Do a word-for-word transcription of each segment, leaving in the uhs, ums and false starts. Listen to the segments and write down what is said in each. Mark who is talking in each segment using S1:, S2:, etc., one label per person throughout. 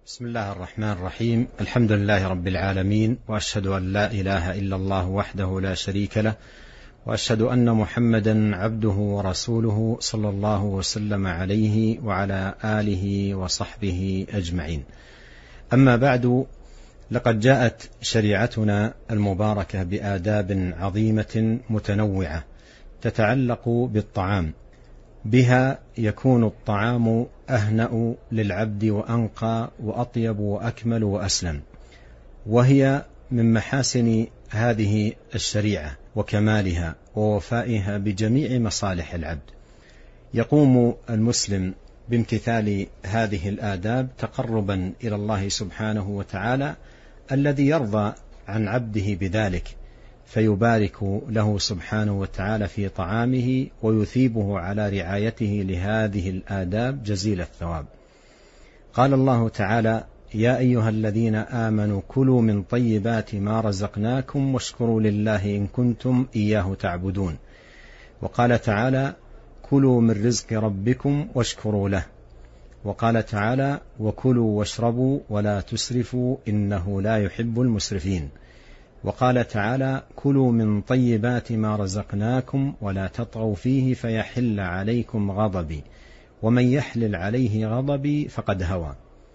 S1: بسم الله الرحمن الرحيم. الحمد لله رب العالمين، وأشهد أن لا إله إلا الله وحده لا شريك له، وأشهد أن محمدا عبده ورسوله صلى الله وسلم عليه وعلى آله وصحبه أجمعين. أما بعد، لقد جاءت شريعتنا المباركة بآداب عظيمة متنوعة تتعلق بالطعام، بها يكون الطعام أهنأ للعبد وأنقى وأطيب وأكمل وأسلم، وهي من محاسن هذه الشريعة وكمالها ووفائها بجميع مصالح العبد. يقوم المسلم بامتثال هذه الآداب تقربا إلى الله سبحانه وتعالى الذي يرضى عن عبده بذلك، فيبارك له سبحانه وتعالى في طعامه ويثيبه على رعايته لهذه الآداب جزيل الثواب. قال الله تعالى: يا أيها الذين آمنوا كلوا من طيبات ما رزقناكم واشكروا لله إن كنتم إياه تعبدون. وقال تعالى: كلوا من رزق ربكم واشكروا له. وقال تعالى: وكلوا واشربوا ولا تسرفوا إنه لا يحب المسرفين. وقال تعالى: كلوا من طيبات ما رزقناكم ولا تطغوا فيه فيحل عليكم غضبي ومن يحلل عليه غضبي فقد هوى.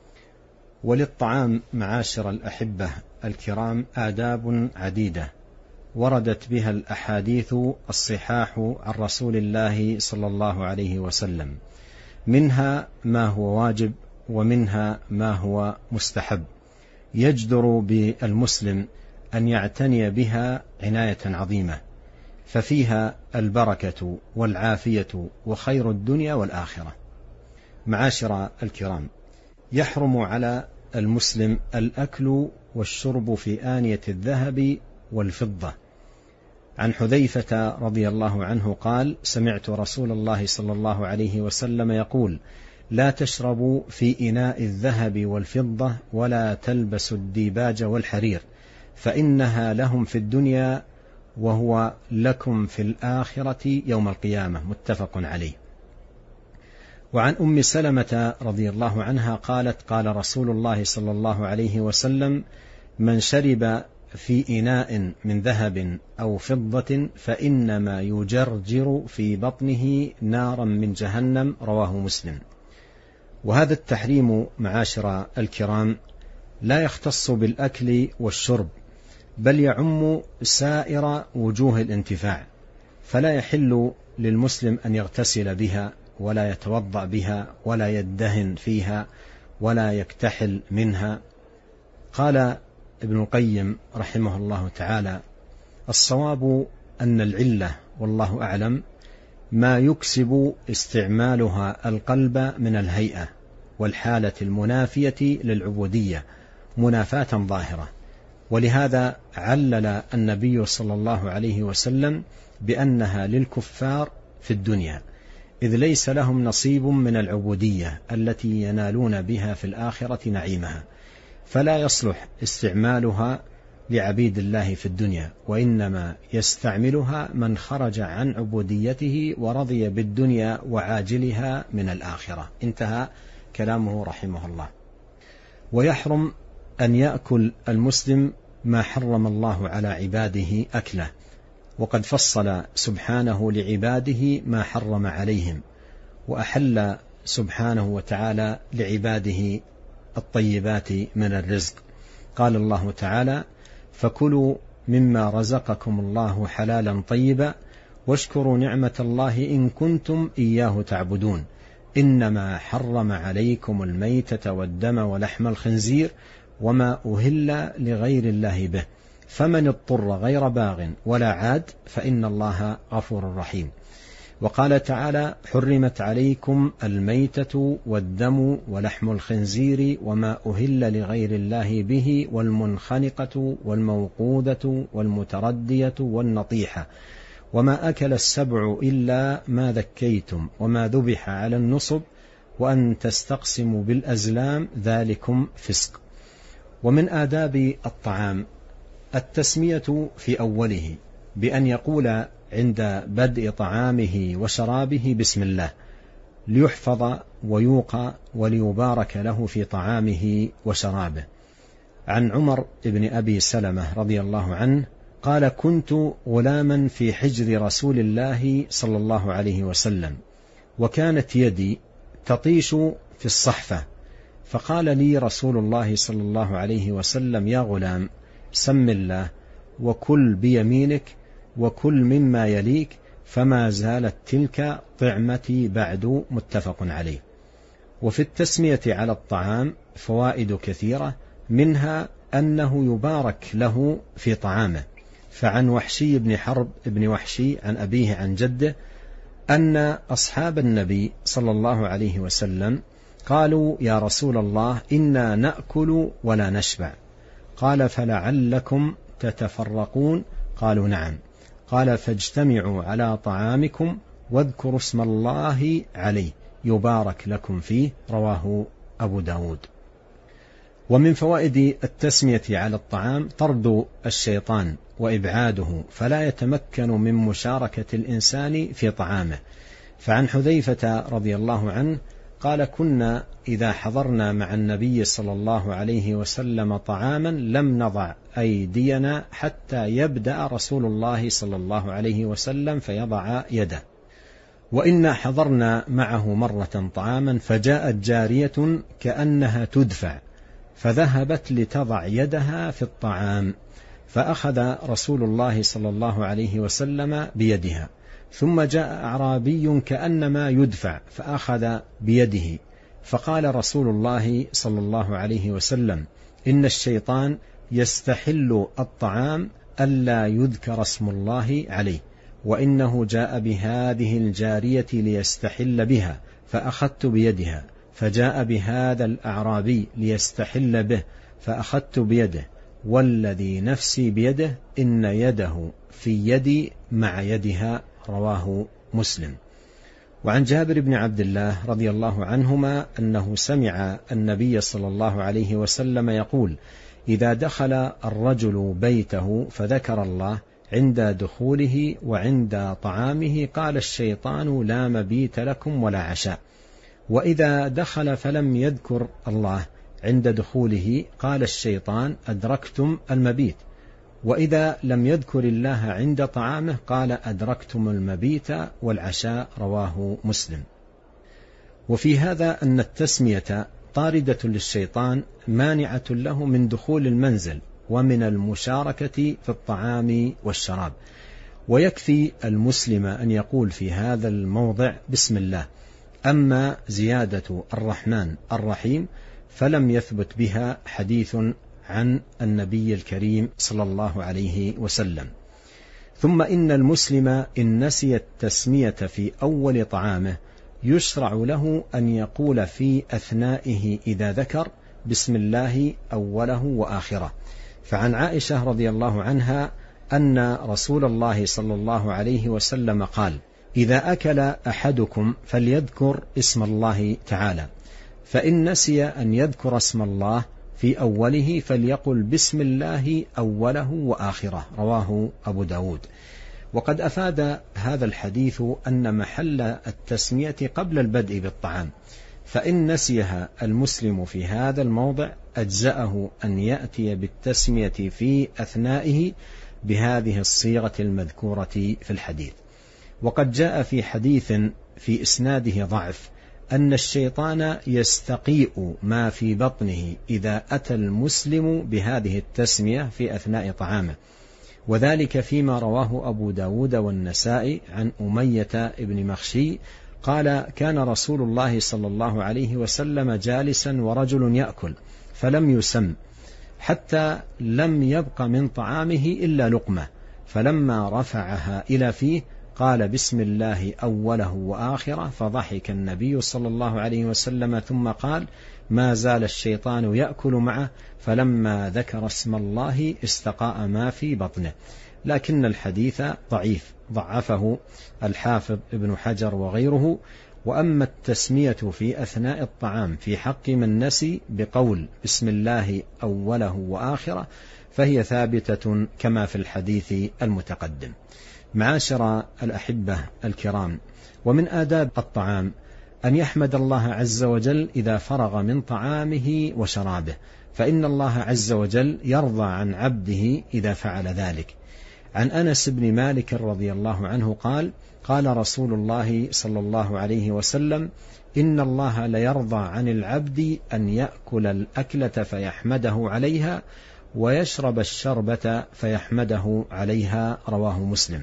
S1: وللطعام معاشر الأحبة الكرام آداب عديدة وردت بها الأحاديث الصحاح عن رسول الله صلى الله عليه وسلم، منها ما هو واجب ومنها ما هو مستحب، يجدر بالمسلم أن يعتني بها عناية عظيمة، ففيها البركة والعافية وخير الدنيا والآخرة. معاشر الكرام، يحرم على المسلم الأكل والشرب في آنية الذهب والفضة. عن حذيفة رضي الله عنه قال: سمعت رسول الله صلى الله عليه وسلم يقول: لا تشربوا في إناء الذهب والفضة ولا تلبسوا الديباج والحرير، فإنها لهم في الدنيا وهو لكم في الآخرة يوم القيامة. متفق عليه. وعن أم سلمة رضي الله عنها قالت: قال رسول الله صلى الله عليه وسلم: من شرب في إناء من ذهب أو فضة فإنما يجرجر في بطنه نارا من جهنم. رواه مسلم. وهذا التحريم معاشر الكرام لا يختص بالأكل والشرب، بل يعم سائر وجوه الانتفاع، فلا يحل للمسلم أن يغتسل بها ولا يتوضأ بها ولا يدهن فيها ولا يكتحل منها. قال ابن القيم رحمه الله تعالى: الصواب أن العلة والله أعلم ما يكسب استعمالها القلب من الهيئة والحالة المنافية للعبودية منافاة ظاهرة، ولهذا علل النبي صلى الله عليه وسلم بأنها للكفار في الدنيا، إذ ليس لهم نصيب من العبودية التي ينالون بها في الآخرة نعيمها، فلا يصلح استعمالها لعبيد الله في الدنيا، وإنما يستعملها من خرج عن عبوديته ورضي بالدنيا وعاجلها من الآخرة. انتهى كلامه رحمه الله. ويحرم أن يأكل المسلم ما حرم الله على عباده أكله، وقد فصل سبحانه لعباده ما حرم عليهم، وأحل سبحانه وتعالى لعباده الطيبات من الرزق. قال الله تعالى: فكلوا مما رزقكم الله حلالا طيبا واشكروا نعمة الله إن كنتم إياه تعبدون، إنما حرم عليكم الميتة والدم ولحم الخنزير وما أهل لغير الله به، فمن اضطر غير باغ ولا عاد فإن الله غفور رحيم. وقال تعالى: حرمت عليكم الميتة والدم ولحم الخنزير وما أهل لغير الله به والمنخنقة والموقودة والمتردية والنطيحة وما أكل السبع إلا ما ذكيتم وما ذبح على النصب وأن تستقسموا بالأزلام ذلكم فسق. ومن آداب الطعام التسمية في أوله بأن يقول عند بدء طعامه وشرابه بسم الله، ليحفظ ويوقى وليبارك له في طعامه وشرابه. عن عمر بن أبي سلمة رضي الله عنه قال: كنت غلاما في حجر رسول الله صلى الله عليه وسلم، وكانت يدي تطيش في الصحفة، فقال لي رسول الله صلى الله عليه وسلم: يا غلام، سم الله وكل بيمينك وكل مما يليك، فما زالت تلك طعمتي بعد. متفق عليه. وفي التسمية على الطعام فوائد كثيرة، منها أنه يبارك له في طعامه. فعن وحشي بن حرب بن وحشي عن أبيه عن جده أن أصحاب النبي صلى الله عليه وسلم قالوا: يا رسول الله، إنا نأكل ولا نشبع. قال: فلعلكم تتفرقون؟ قالوا: نعم. قال: فاجتمعوا على طعامكم واذكروا اسم الله عليه يبارك لكم فيه. رواه أبو داود. ومن فوائد التسمية على الطعام طرد الشيطان وإبعاده، فلا يتمكن من مشاركة الإنسان في طعامه. فعن حذيفة رضي الله عنه قال: كنا إذا حضرنا مع النبي صلى الله عليه وسلم طعاما لم نضع أيدينا حتى يبدأ رسول الله صلى الله عليه وسلم فيضع يده. وإنا حضرنا معه مرة طعاما فجاءت جارية كأنها تدفع، فذهبت لتضع يدها في الطعام، فأخذ رسول الله صلى الله عليه وسلم بيدها، ثم جاء أعرابي كأنما يدفع فأخذ بيده، فقال رسول الله صلى الله عليه وسلم: إن الشيطان يستحل الطعام ألا يذكر اسم الله عليه، وإنه جاء بهذه الجارية ليستحل بها، فأخذت بيدها، فجاء بهذا الأعرابي ليستحل به، فأخذت بيده، والذي نفسي بيده إن يده في يدي مع يدها. رواه مسلم. وعن جابر بن عبد الله رضي الله عنهما أنه سمع النبي صلى الله عليه وسلم يقول: إذا دخل الرجل بيته فذكر الله عند دخوله وعند طعامه قال الشيطان: لا مبيت لكم ولا عشاء. وإذا دخل فلم يذكر الله عند دخوله قال الشيطان: أدركتم المبيت. وإذا لم يذكر الله عند طعامه قال: أدركتم المبيت والعشاء. رواه مسلم. وفي هذا أن التسمية طاردة للشيطان مانعة له من دخول المنزل ومن المشاركة في الطعام والشراب. ويكفي المسلم أن يقول في هذا الموضع: بسم الله. أما زيادة الرحمن الرحيم فلم يثبت بها حديث عن النبي الكريم صلى الله عليه وسلم. ثم إن المسلم إن نسي التسمية في أول طعامه يشرع له أن يقول في أثنائه إذا ذكر: بسم الله أوله وآخره. فعن عائشة رضي الله عنها أن رسول الله صلى الله عليه وسلم قال: إذا أكل أحدكم فليذكر اسم الله تعالى، فإن نسي أن يذكر اسم الله في أوله فليقل بسم الله أوله وآخره. رواه أبو داود. وقد أفاد هذا الحديث أن محل التسمية قبل البدء بالطعام، فإن نسيها المسلم في هذا الموضع أجزأه أن يأتي بالتسمية في أثنائه بهذه الصيغة المذكورة في الحديث. وقد جاء في حديث في إسناده ضعف أن الشيطان يستقيء ما في بطنه إذا أتى المسلم بهذه التسمية في أثناء طعامه، وذلك فيما رواه أبو داود والنسائي عن أمية بن مخشي قال: كان رسول الله صلى الله عليه وسلم جالسا ورجل يأكل فلم يسم حتى لم يبق من طعامه إلا لقمة، فلما رفعها إلى فيه قال: بسم الله أوله وآخره، فضحك النبي صلى الله عليه وسلم ثم قال: ما زال الشيطان يأكل معه، فلما ذكر اسم الله استقاء ما في بطنه. لكن الحديث ضعيف، ضعفه الحافظ ابن حجر وغيره. وأما التسمية في أثناء الطعام في حق من نسي بقول بسم الله أوله وآخره فهي ثابتة كما في الحديث المتقدم. معاشر الأحبة الكرام، ومن آداب الطعام أن يحمد الله عز وجل إذا فرغ من طعامه وشرابه، فإن الله عز وجل يرضى عن عبده إذا فعل ذلك. عن أنس بن مالك رضي الله عنه قال: قال رسول الله صلى الله عليه وسلم: إن الله ليرضى عن العبد أن يأكل الأكلة فيحمده عليها، ويشرب الشربة فيحمده عليها. رواه مسلم.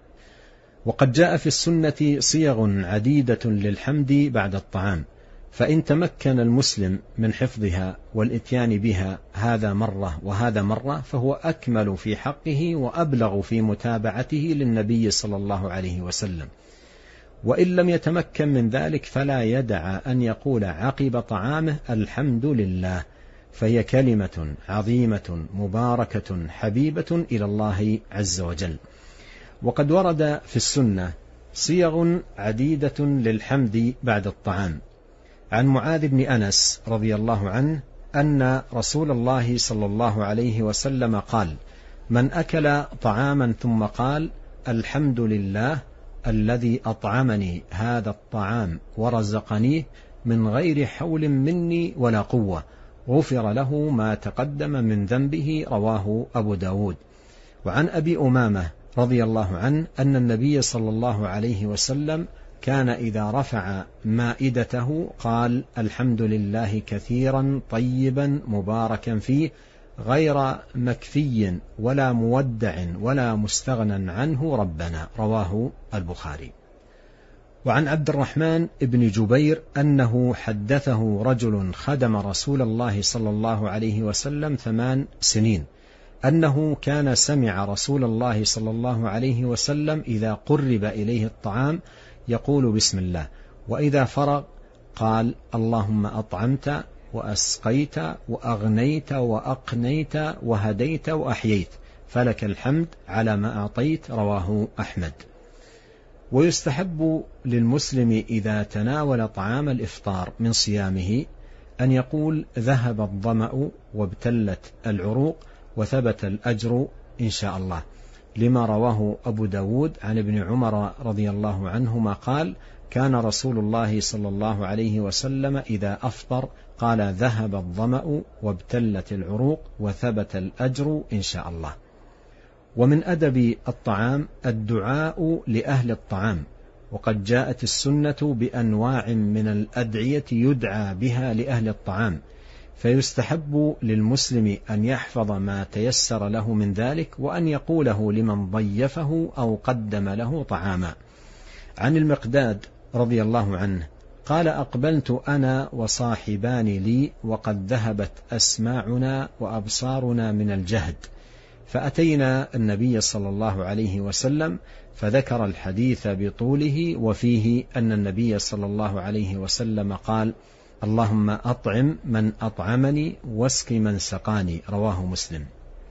S1: وقد جاء في السنة صيغ عديدة للحمد بعد الطعام، فإن تمكن المسلم من حفظها والإتيان بها هذا مرة وهذا مرة فهو أكمل في حقه وأبلغ في متابعته للنبي صلى الله عليه وسلم. وإن لم يتمكن من ذلك فلا يدع أن يقول عقب طعامه: الحمد لله، فهي كلمة عظيمة مباركة حبيبة إلى الله عز وجل. وقد ورد في السنة صيغ عديدة للحمد بعد الطعام. عن معاذ بن أنس رضي الله عنه أن رسول الله صلى الله عليه وسلم قال: من أكل طعاما ثم قال: الحمد لله الذي أطعمني هذا الطعام ورزقنيه من غير حول مني ولا قوة، غفر له ما تقدم من ذنبه. رواه أبو داود. وعن أبي أمامة رضي الله عنه أن النبي صلى الله عليه وسلم كان إذا رفع مائدته قال: الحمد لله كثيرا طيبا مباركا فيه، غير مكفي ولا مودع ولا مستغنى عنه ربنا. رواه البخاري. وعن عبد الرحمن بن جبير أنه حدثه رجل خدم رسول الله صلى الله عليه وسلم ثمان سنين أنه كان سمع رسول الله صلى الله عليه وسلم إذا قرب إليه الطعام يقول: بسم الله، وإذا فرغ قال: اللهم أطعمت وأسقيت وأغنيت وأقنيت وهديت وأحييت، فلك الحمد على ما أعطيت. رواه أحمد. ويستحب للمسلم إذا تناول طعام الإفطار من صيامه أن يقول: ذهب الظمأ وابتلت العروق وثبت الأجر إن شاء الله، لما رواه أبو داود عن ابن عمر رضي الله عنهما قال: كان رسول الله صلى الله عليه وسلم إذا أفطر قال: ذهب الظمأ وابتلت العروق وثبت الأجر إن شاء الله. ومن أدب الطعام الدعاء لأهل الطعام، وقد جاءت السنة بأنواع من الأدعية يدعى بها لأهل الطعام، فيستحب للمسلم أن يحفظ ما تيسر له من ذلك وأن يقوله لمن ضيفه أو قدم له طعاما. عن المقداد رضي الله عنه قال: أقبلت أنا وصاحبان لي وقد ذهبت أسماعنا وأبصارنا من الجهد، فأتينا النبي صلى الله عليه وسلم فذكر الحديث بطوله، وفيه أن النبي صلى الله عليه وسلم قال: اللهم أطعم من أطعمني واسق من سقاني. رواه مسلم.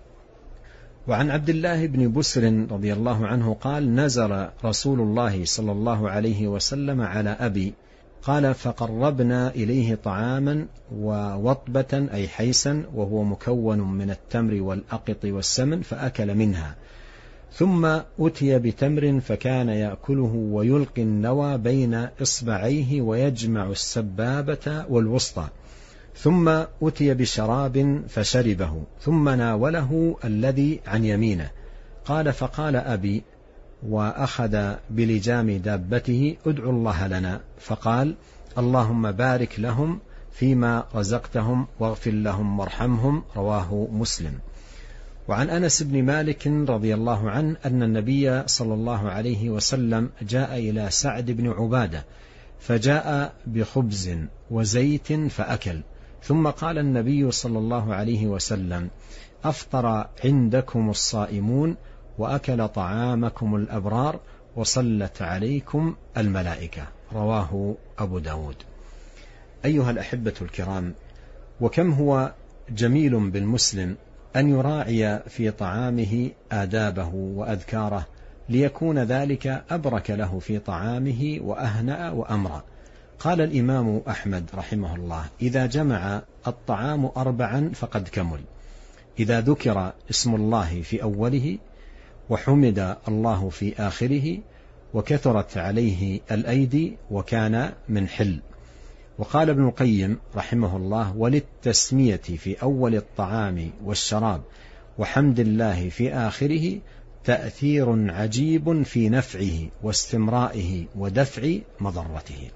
S1: وعن عبد الله بن بسر رضي الله عنه قال: نزل رسول الله صلى الله عليه وسلم على أبي، قال: فقربنا إليه طعاما ووطبة أي حيسا، وهو مكون من التمر والأقط والسمن، فأكل منها، ثم أتي بتمر فكان يأكله ويلقي النوى بين إصبعيه ويجمع السبابة والوسطى، ثم أتي بشراب فشربه، ثم ناوله الذي عن يمينه. قال: فقال أبي وأخذ بلجام دابته: ادعوا الله لنا. فقال: اللهم بارك لهم فيما رزقتهم واغفر لهم وارحمهم. رواه مسلم. وعن أنس بن مالك رضي الله عنه أن النبي صلى الله عليه وسلم جاء إلى سعد بن عبادة فجاء بخبز وزيت فأكل، ثم قال النبي صلى الله عليه وسلم: أفطر عندكم الصائمون وأكل طعامكم الأبرار وصلت عليكم الملائكة. رواه أبو داود. أيها الأحبة الكرام، وكم هو جميل بالمسلم أن يراعي في طعامه آدابه وأذكاره ليكون ذلك أبرك له في طعامه وأهنأ وأمرى. قال الإمام أحمد رحمه الله: إذا جمع الطعام أربعا فقد كمل، إذا ذكر اسم الله في أوله وحمد الله في آخره وكثرت عليه الأيدي وكان من حل. وقال ابن القيم رحمه الله: وللتسمية في أول الطعام والشراب وحمد الله في آخره تأثير عجيب في نفعه واستمرائه ودفع مضرته.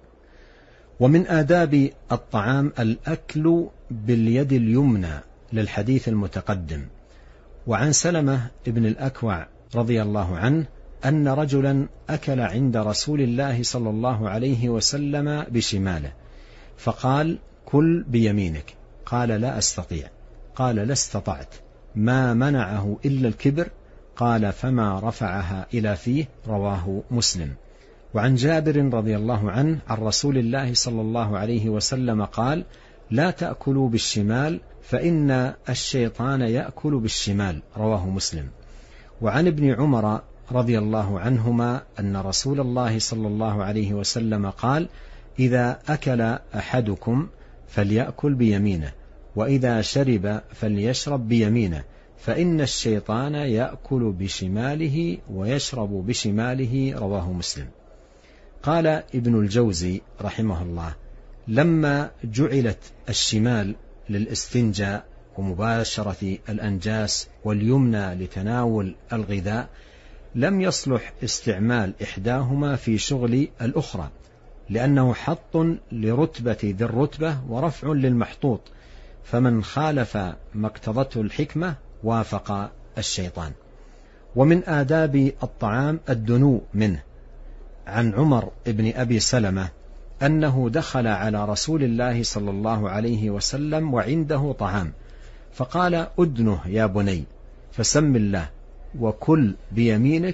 S1: ومن آداب الطعام الأكل باليد اليمنى للحديث المتقدم. وعن سلمة ابن الأكوع رضي الله عنه أن رجلا أكل عند رسول الله صلى الله عليه وسلم بشماله، فقال: كل بيمينك. قال: لا أستطيع. قال: لا استطعت. ما منعه إلا الكبر. قال: فما رفعها إلى فيه. رواه مسلم. وعن جابر رضي الله عنه عن رسول الله صلى الله عليه وسلم قال: لا تأكلوا بالشمال فإن الشيطان يأكل بالشمال. رواه مسلم. وعن ابن عمر رضي الله عنهما أن رسول الله صلى الله عليه وسلم قال: إذا أكل أحدكم فليأكل بيمينه، وإذا شرب فليشرب بيمينه، فإن الشيطان يأكل بشماله ويشرب بشماله. رواه مسلم. قال ابن الجوزي رحمه الله: لما جعلت الشمال للاستنجاء ومباشرة الأنجاس واليمنى لتناول الغذاء، لم يصلح استعمال إحداهما في شغل الأخرى، لأنه حط لرتبة ذي الرتبة ورفع للمحطوط، فمن خالف ما اقتضته الحكمة وافق الشيطان. ومن آداب الطعام الدنو منه. عن عمر بن أبي سلمة أنه دخل على رسول الله صلى الله عليه وسلم وعنده طعام، فقال: أدنه يا بني، فسم الله وكل بيمينك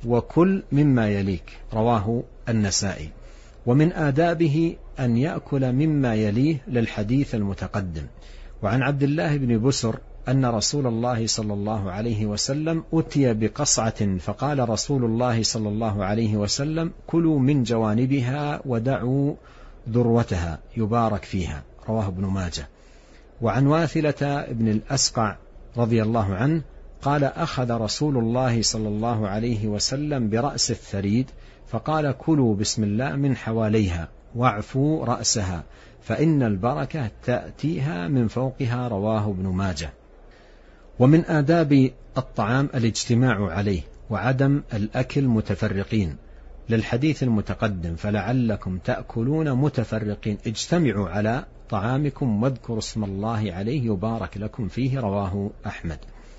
S1: وكل مما يليك. رواه النسائي. ومن آدابه أن يأكل مما يليه للحديث المتقدم. وعن عبد الله بن بسر أن رسول الله صلى الله عليه وسلم أتي بقصعة، فقال رسول الله صلى الله عليه وسلم: كلوا من جوانبها ودعوا ذروتها يبارك فيها. رواه ابن ماجه. وعن واثلة بن الأسقع رضي الله عنه قال: أخذ رسول الله صلى الله عليه وسلم برأس الثريد، فقال: كلوا بسم الله من حواليها واعفوا رأسها، فإن البركة تأتيها من فوقها. رواه ابن ماجه. ومن آداب الطعام الاجتماع عليه وعدم الأكل متفرقين للحديث المتقدم: فلعلكم تأكلون متفرقين، اجتمعوا على طعامكم واذكروا اسم الله عليه يبارك لكم فيه. رواه أحمد.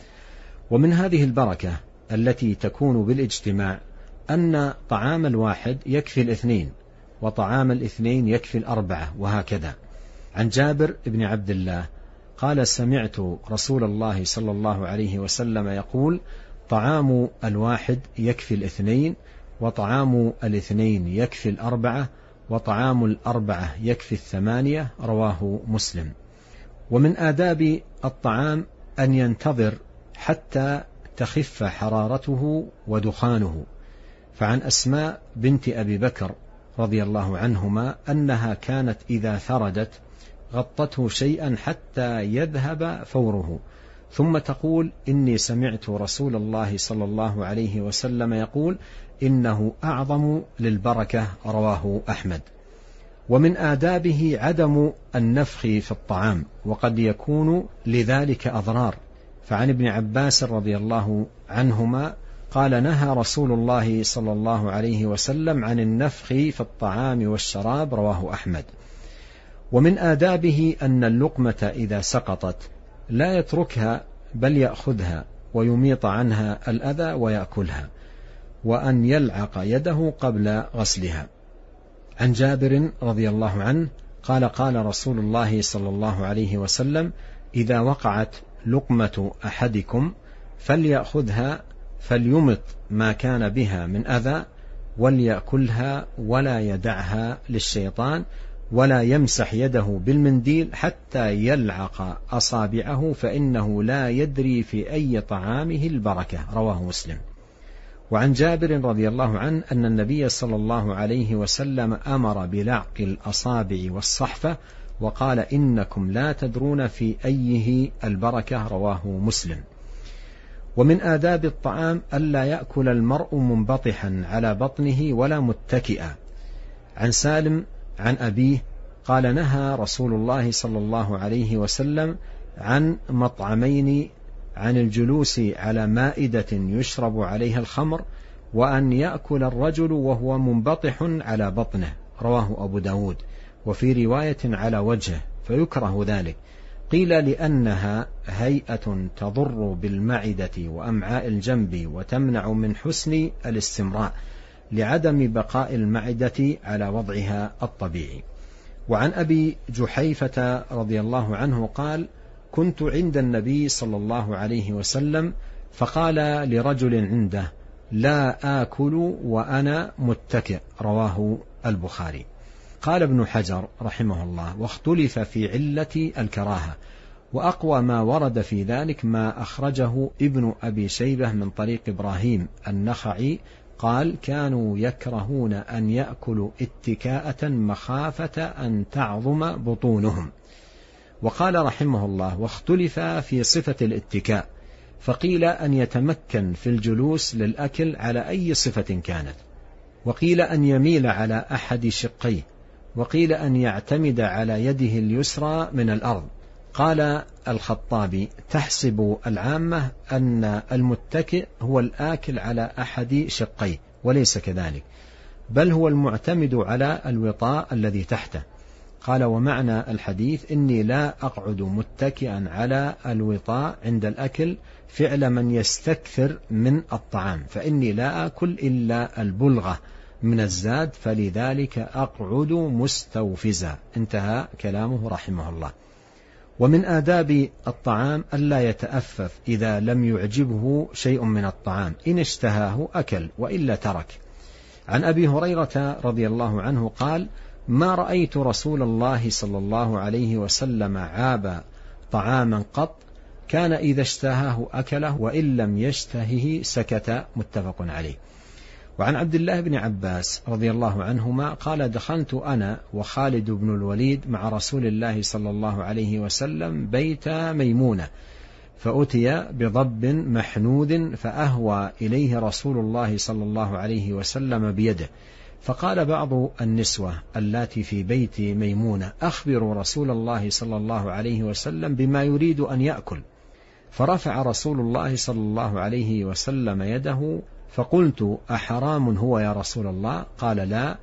S1: ومن هذه البركة التي تكون بالاجتماع أن طعام الواحد يكفي الاثنين، وطعام الاثنين يكفي الأربعة، وهكذا. عن جابر بن عبد الله قال: سمعت رسول الله صلى الله عليه وسلم يقول: طعام الواحد يكفي الاثنين، وطعام الاثنين يكفي الأربعة، وطعام الأربعة يكفي الثمانية. رواه مسلم. ومن آداب الطعام أن ينتظر حتى تخف حرارته ودخانه. فعن أسماء بنت أبي بكر رضي الله عنهما أنها كانت إذا ثردت غطته شيئا حتى يذهب فوره، ثم تقول: إني سمعت رسول الله صلى الله عليه وسلم يقول: إنه أعظم للبركة. رواه أحمد. ومن آدابه عدم النفخ في الطعام، وقد يكون لذلك أضرار. فعن ابن عباس رضي الله عنهما قال: نهى رسول الله صلى الله عليه وسلم عن النفخ في الطعام والشراب. رواه أحمد. ومن آدابه أن اللقمة إذا سقطت لا يتركها، بل يأخذها ويميط عنها الأذى ويأكلها، وأن يلعق يده قبل غسلها. عن جابر رضي الله عنه قال: قال رسول الله صلى الله عليه وسلم: إذا وقعت لقمة أحدكم فليأخذها فليمط ما كان بها من أذى وليأكلها، ولا يدعها للشيطان، ولا يمسح يده بالمنديل حتى يلعق أصابعه، فإنه لا يدري في أي طعامه البركة. رواه مسلم. وعن جابر رضي الله عنه أن النبي صلى الله عليه وسلم أمر بلعق الأصابع والصحفة، وقال: إنكم لا تدرون في أيه البركة. رواه مسلم. ومن آداب الطعام ألا يأكل المرء منبطحا على بطنه ولا متكئا. عن سالم عن أبيه قال نهى رسول الله صلى الله عليه وسلم عن مطعمين: عن الجلوس على مائدة يشرب عليها الخمر، وأن يأكل الرجل وهو منبطح على بطنه. رواه أبو داود. وفي رواية على وجهه، فيكره ذلك. قيل لأنها هيئة تضر بالمعدة وأمعاء الجنب وتمنع من حسن الاستمراء لعدم بقاء المعدة على وضعها الطبيعي. وعن أبي جحيفة رضي الله عنه قال: كنت عند النبي صلى الله عليه وسلم فقال لرجل عنده: لا آكل وأنا متكئ. رواه البخاري. قال ابن حجر رحمه الله: واختلف في علة الكراهة، وأقوى ما ورد في ذلك ما أخرجه ابن أبي شيبة من طريق إبراهيم النخعي قال: كانوا يكرهون أن يأكلوا اتكاءة مخافة أن تعظم بطونهم. وقال رحمه الله: واختلف في صفة الاتكاء، فقيل أن يتمكن في الجلوس للأكل على أي صفة كانت، وقيل أن يميل على أحد شقيه، وقيل أن يعتمد على يده اليسرى من الأرض. قال الخطابي: تحسب العامة أن المتكئ هو الآكل على أحد شقيه، وليس كذلك، بل هو المعتمد على الوطاء الذي تحته. قال: ومعنى الحديث إني لا أقعد متكئا على الوطاء عند الأكل فعل من يستكثر من الطعام، فإني لا أكل إلا البلغة من الزاد، فلذلك أقعد مستوفزا. انتهى كلامه رحمه الله. ومن آداب الطعام ألا يتأفف إذا لم يعجبه شيء من الطعام، إن اشتهاه أكل وإلا ترك. عن أبي هريرة رضي الله عنه قال: ما رأيت رسول الله صلى الله عليه وسلم عاب طعاما قط، كان إذا اشتهاه أكله وإن لم يشتهه سكت. متفق عليه. وعن عبد الله بن عباس رضي الله عنهما قال: دخلت أنا وخالد بن الوليد مع رسول الله صلى الله عليه وسلم بيت ميمونة، فأتي بضب محنود فأهوى إليه رسول الله صلى الله عليه وسلم بيده، فقال بعض النسوة اللاتي في بيت ميمونة: أخبروا رسول الله صلى الله عليه وسلم بما يريد أن يأكل. فرفع رسول الله صلى الله عليه وسلم يده، فقلت: أحرام هو يا رسول الله؟ قال: لا،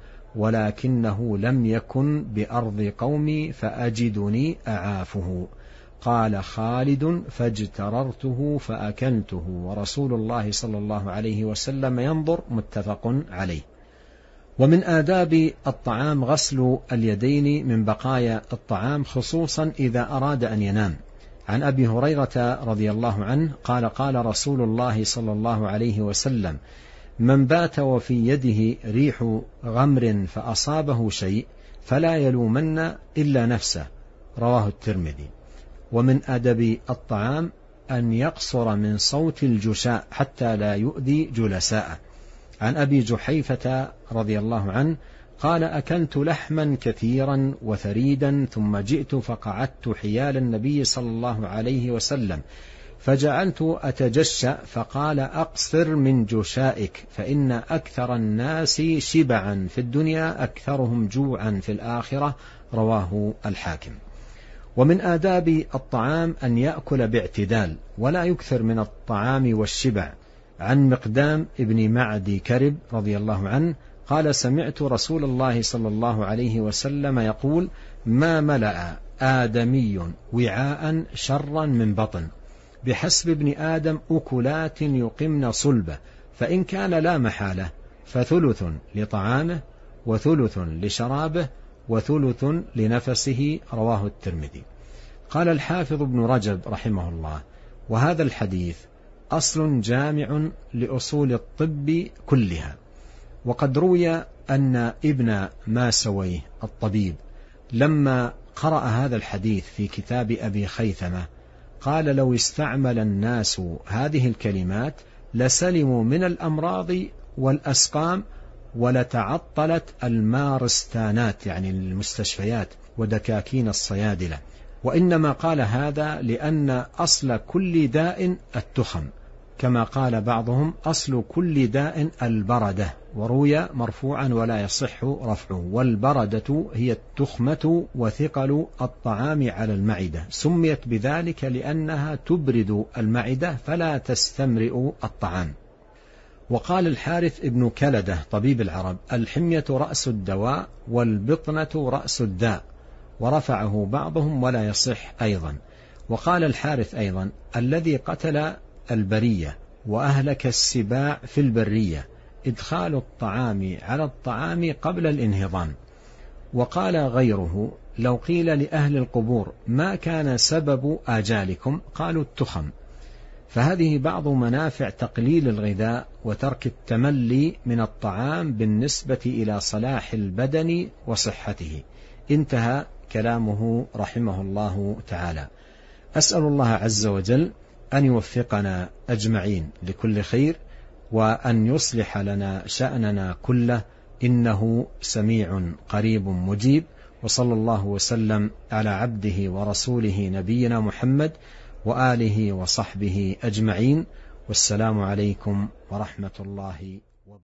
S1: ولكنه لم يكن بأرض قومي فأجدني أعافه. قال خالد: فاجتررته فأكلته ورسول الله صلى الله عليه وسلم ينظر. متفق عليه. ومن آداب الطعام غسل اليدين من بقايا الطعام، خصوصا إذا أراد أن ينام. عن أبي هريرة رضي الله عنه قال: قال رسول الله صلى الله عليه وسلم: من بات وفي يده ريح غمر فأصابه شيء فلا يلومن إلا نفسه. رواه الترمذي. ومن أدب الطعام أن يقصر من صوت الجشاء حتى لا يؤذي جلساءه. عن أبي جحيفة رضي الله عنه قال: أكلت لحما كثيرا وثريدا، ثم جئت فقعدت حيال النبي صلى الله عليه وسلم، فجعلت أتجشأ، فقال: أقصر من جشائك، فإن أكثر الناس شبعا في الدنيا أكثرهم جوعا في الآخرة. رواه الحاكم. ومن آداب الطعام أن يأكل باعتدال ولا يكثر من الطعام والشبع. عن مقدام ابن معدي كرب رضي الله عنه قال: سمعت رسول الله صلى الله عليه وسلم يقول: ما ملأ آدمي وعاء شرا من بطن، بحسب ابن آدم أكلات يقمن صلبه، فإن كان لا محالة فثلث لطعامه وثلث لشرابه وثلث لنفسه. رواه الترمذي. قال الحافظ ابن رجب رحمه الله: وهذا الحديث أصل جامع لأصول الطب كلها. وقد روي أن ابن ماسويه الطبيب لما قرأ هذا الحديث في كتاب أبي خيثمة قال: لو استعمل الناس هذه الكلمات لسلموا من الأمراض والأسقام، ولتعطلت المارستانات يعني المستشفيات ودكاكين الصيادلة. وإنما قال هذا لأن أصل كل داء التخم، كما قال بعضهم أصل كل داء البردة، وروي مرفوعا ولا يصح رفعه. والبردة هي التخمة وثقل الطعام على المعدة، سميت بذلك لأنها تبرد المعدة فلا تستمرئ الطعام. وقال الحارث ابن كلدة طبيب العرب: الحمية رأس الدواء والبطنة رأس الداء، ورفعه بعضهم ولا يصح أيضا. وقال الحارث أيضا: الذي قتل البرية وأهلك السباع في البرية إدخال الطعام على الطعام قبل الانهضام. وقال غيره: لو قيل لأهل القبور ما كان سبب آجالكم؟ قالوا التخم. فهذه بعض منافع تقليل الغذاء وترك التملي من الطعام بالنسبة إلى صلاح البدن وصحته. انتهى كلامه رحمه الله تعالى. أسأل الله عز وجل أن يوفقنا أجمعين لكل خير، وأن يصلح لنا شأننا كله، إنه سميع قريب مجيب. وصلى الله وسلم على عبده ورسوله نبينا محمد وآله وصحبه أجمعين، والسلام عليكم ورحمة الله